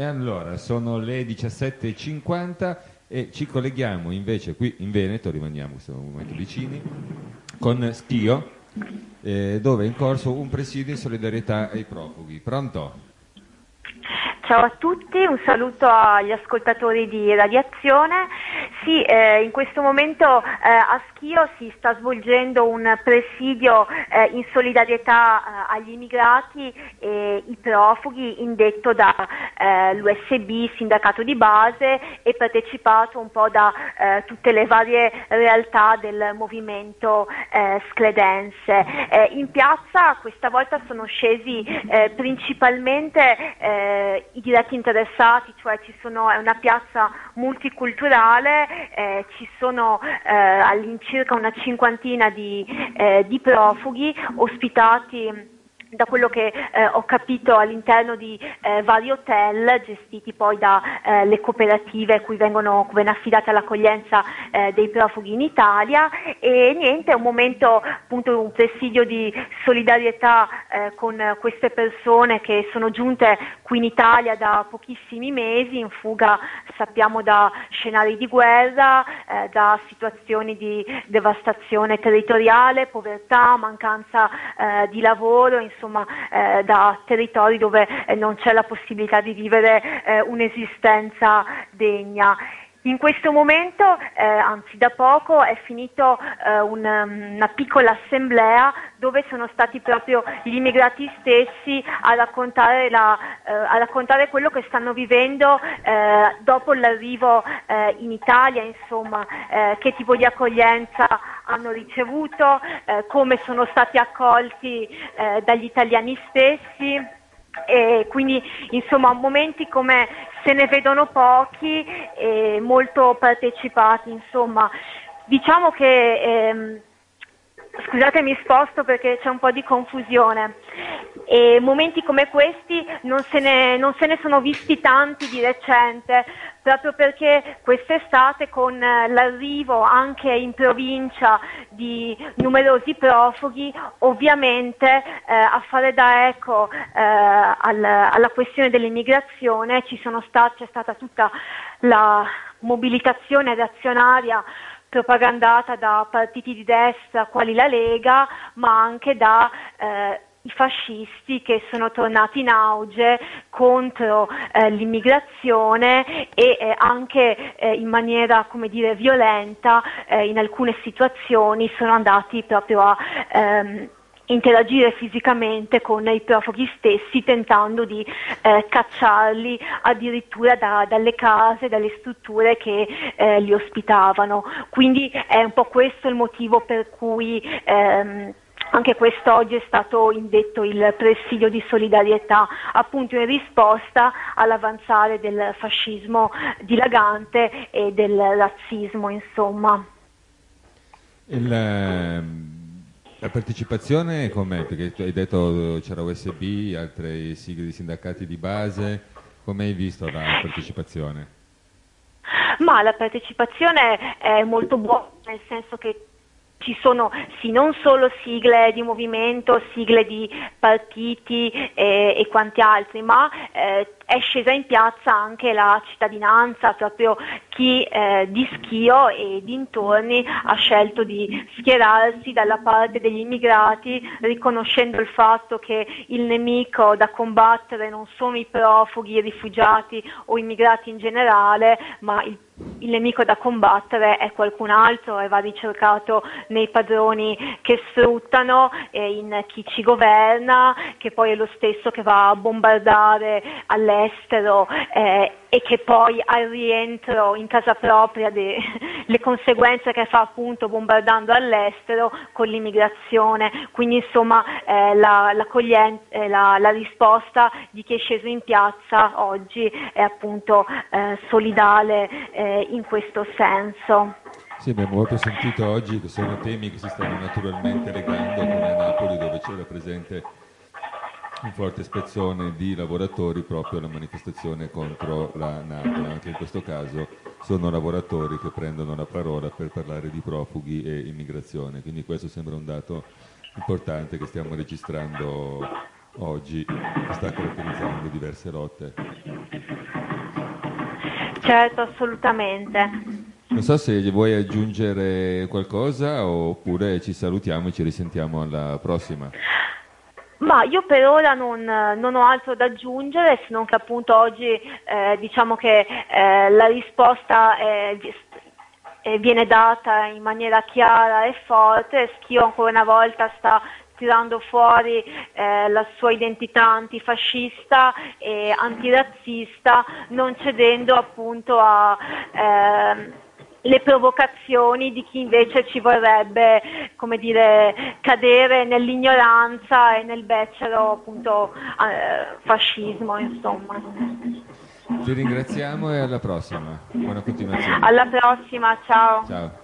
E allora, sono le 17:50 e ci colleghiamo invece qui in Veneto, rimaniamo in questo momento vicini, con Schio, dove è in corso un presidio in solidarietà ai profughi. Pronto? Ciao a tutti, un saluto agli ascoltatori di Radiazione. Sì, in questo momento a Schio si sta svolgendo un presidio in solidarietà agli immigrati e i profughi indetto da l'USB, sindacato di base, e partecipato un po' da tutte le varie realtà del movimento scledense. In piazza questa volta sono scesi principalmente i diretti interessati, cioè è una piazza multiculturale, ci sono all'incirca una cinquantina di profughi ospitati, da quello che ho capito, all'interno di vari hotel gestiti poi da le cooperative cui viene affidata l'accoglienza dei profughi in Italia. E niente, è un momento, appunto, un presidio di solidarietà con queste persone che sono giunte qui in Italia da pochissimi mesi, in fuga, sappiamo, da scenari di guerra, da situazioni di devastazione territoriale, povertà, mancanza di lavoro, insomma da territori dove non c'è la possibilità di vivere un'esistenza degna. In questo momento, anzi da poco, è finito una piccola assemblea dove sono stati proprio gli immigrati stessi a raccontare quello che stanno vivendo dopo l'arrivo in Italia, insomma, che tipo di accoglienza hanno ricevuto, come sono stati accolti dagli italiani stessi. E quindi, insomma, momenti come se ne vedono pochi e molto partecipati, insomma. Diciamo che scusate, mi sposto perché c'è un po' di confusione. E momenti come questi non se ne sono visti tanti di recente, proprio perché quest'estate, con l'arrivo anche in provincia di numerosi profughi, ovviamente a fare da eco alla questione dell'immigrazione c'è stata tutta la mobilitazione reazionaria propagandata da partiti di destra quali la Lega, ma anche da i fascisti che sono tornati in auge contro l'immigrazione e anche in maniera, come dire, violenta, in alcune situazioni sono andati proprio a interagire fisicamente con i profughi stessi, tentando di cacciarli addirittura dalle case, dalle strutture che li ospitavano. Quindi è un po' questo il motivo per cui anche quest'oggi è stato indetto il presidio di solidarietà, appunto in risposta all'avanzare del fascismo dilagante e del razzismo, insomma. La partecipazione com'è? Perché tu hai detto c'era USB, altre sigle di sindacati di base, come hai visto la partecipazione? Ma la partecipazione è molto buona, nel senso che ci sono sì non solo sigle di movimento, sigle di partiti e quanti altri, ma è scesa in piazza anche la cittadinanza, proprio chi di Schio e dintorni ha scelto di schierarsi dalla parte degli immigrati, riconoscendo il fatto che il nemico da combattere non sono i profughi, i rifugiati o immigrati in generale, ma il nemico da combattere è qualcun altro e va ricercato nei padroni che sfruttano, in chi ci governa, che poi è lo stesso che va a bombardare all'estero e che poi al rientro in casa propria le conseguenze che fa, appunto, bombardando all'estero con l'immigrazione. Quindi, insomma, la risposta di chi è sceso in piazza oggi è appunto solidale in questo senso. Sì, abbiamo proprio sentito oggi che sono temi che si stanno naturalmente legando, come a Napoli, dove c'era presente un forte spezzone di lavoratori proprio alla manifestazione contro la NATO. Anche in questo caso sono lavoratori che prendono la parola per parlare di profughi e immigrazione, quindi questo sembra un dato importante che stiamo registrando oggi che sta caratterizzando diverse rotte. Certo, assolutamente. Non so se gli vuoi aggiungere qualcosa oppure ci salutiamo e ci risentiamo alla prossima. Ma io per ora non ho altro da aggiungere, se non che appunto oggi diciamo che la risposta viene data in maniera chiara e forte. Schio ancora una volta sta tirando fuori la sua identità antifascista e antirazzista, non cedendo appunto a le provocazioni di chi invece ci vorrebbe, come dire, cadere nell'ignoranza e nel becero appunto fascismo, insomma. Ti ringraziamo e alla prossima. Buona continuazione. Alla prossima, ciao. Ciao.